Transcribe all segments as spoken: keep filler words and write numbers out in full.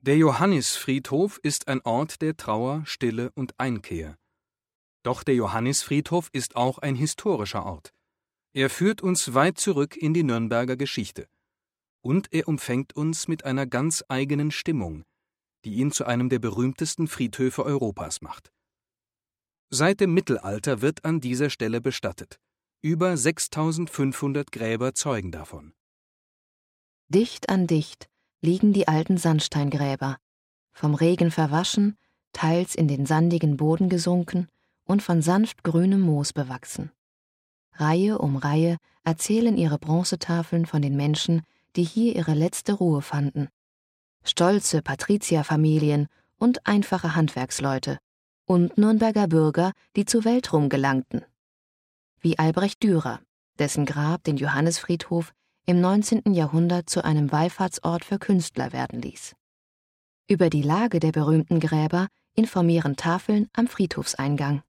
Der Johannisfriedhof ist ein Ort der Trauer, Stille und Einkehr. Doch der Johannisfriedhof ist auch ein historischer Ort. Er führt uns weit zurück in die Nürnberger Geschichte. Und er umfängt uns mit einer ganz eigenen Stimmung, die ihn zu einem der berühmtesten Friedhöfe Europas macht. Seit dem Mittelalter wird an dieser Stelle bestattet. Über sechstausendfünfhundert Gräber zeugen davon. Dicht an dicht liegen die alten Sandsteingräber, vom Regen verwaschen, teils in den sandigen Boden gesunken und von sanft grünem Moos bewachsen. Reihe um Reihe erzählen ihre Bronzetafeln von den Menschen, die hier ihre letzte Ruhe fanden. Stolze Patrizierfamilien und einfache Handwerksleute und Nürnberger Bürger, die zu Weltruhm gelangten. Wie Albrecht Dürer, dessen Grab den Johannisfriedhof im neunzehnten Jahrhundert zu einem Wallfahrtsort für Künstler werden ließ. Über die Lage der berühmten Gräber informieren Tafeln am Friedhofseingang.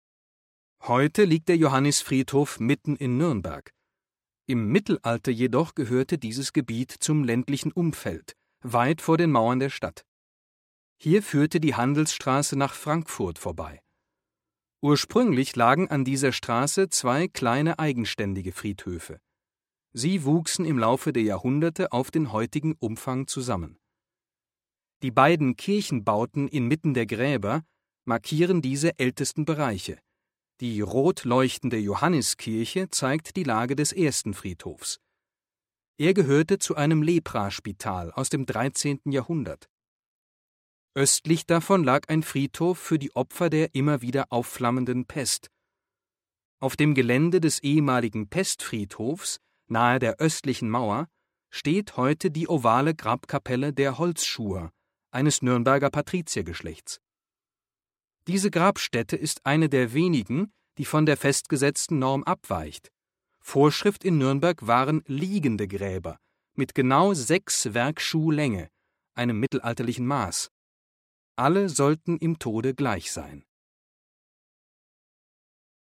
Heute liegt der Johannisfriedhof mitten in Nürnberg. Im Mittelalter jedoch gehörte dieses Gebiet zum ländlichen Umfeld, weit vor den Mauern der Stadt. Hier führte die Handelsstraße nach Frankfurt vorbei. Ursprünglich lagen an dieser Straße zwei kleine eigenständige Friedhöfe. Sie wuchsen im Laufe der Jahrhunderte auf den heutigen Umfang zusammen. Die beiden Kirchenbauten inmitten der Gräber markieren diese ältesten Bereiche. Die rot leuchtende Johanniskirche zeigt die Lage des ersten Friedhofs. Er gehörte zu einem Lepraspital aus dem dreizehnten Jahrhundert. Östlich davon lag ein Friedhof für die Opfer der immer wieder aufflammenden Pest. Auf dem Gelände des ehemaligen Pestfriedhofs, nahe der östlichen Mauer, steht heute die ovale Grabkapelle der Holzschuher, eines Nürnberger Patriziergeschlechts. Diese Grabstätte ist eine der wenigen, die von der festgesetzten Norm abweicht. Vorschrift in Nürnberg waren liegende Gräber mit genau sechs Werkschuh Länge, einem mittelalterlichen Maß. Alle sollten im Tode gleich sein.